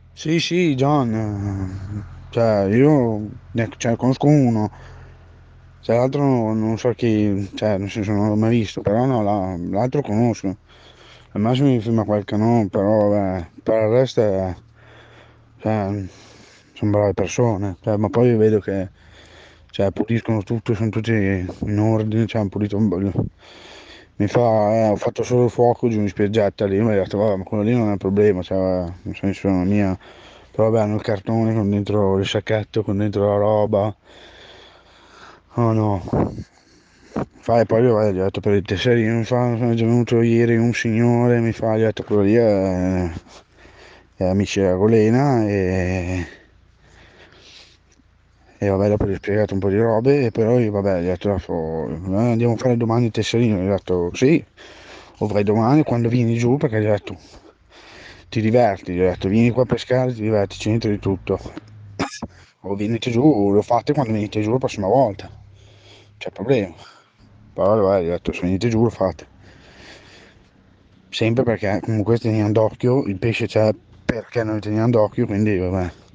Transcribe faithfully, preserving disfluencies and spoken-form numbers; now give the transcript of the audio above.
Sì, sì, John, eh, cioè io ne cioè, conosco uno, cioè, l'altro no- non so chi, cioè nel senso non l'ho mai visto, però no, la- l'altro conosco. Al massimo mi firma qualche nome, però vabbè, per il resto è, cioè, sono brave persone, cioè, ma poi vedo che cioè, puliscono tutto, sono tutti in ordine, cioè, hanno pulito un po'. Mi fa, eh, ho fatto solo il fuoco giù in spiaggetta lì, mi ha detto, vabbè, ma quello lì non è un problema, cioè, nel senso non è mia. Però vabbè, hanno il cartone con dentro il sacchetto, con dentro la roba. Oh no. Fai poi vabbè, gli ho detto per il tesserino, mi fa, è già venuto ieri un signore, mi fa, gli ho detto quello lì è, è amici della Golena e, e vabbè dopo gli ho spiegato un po' di robe e però io, vabbè gli ho detto "Dopo, eh, andiamo a fare domani il tesserino", gli ho detto sì, o vai domani quando vieni giù perché gli ho detto ti diverti, gli ho detto vieni qua a pescare, ti diverti, c'entri di tutto. O venite giù, lo fate quando venite giù la prossima volta, c'è problema. Poi vabbè, gli ho detto se venite giù lo fate. Sempre perché comunque teniamo d'occhio, il pesce c'è perché noi teniamo d'occhio, quindi vabbè.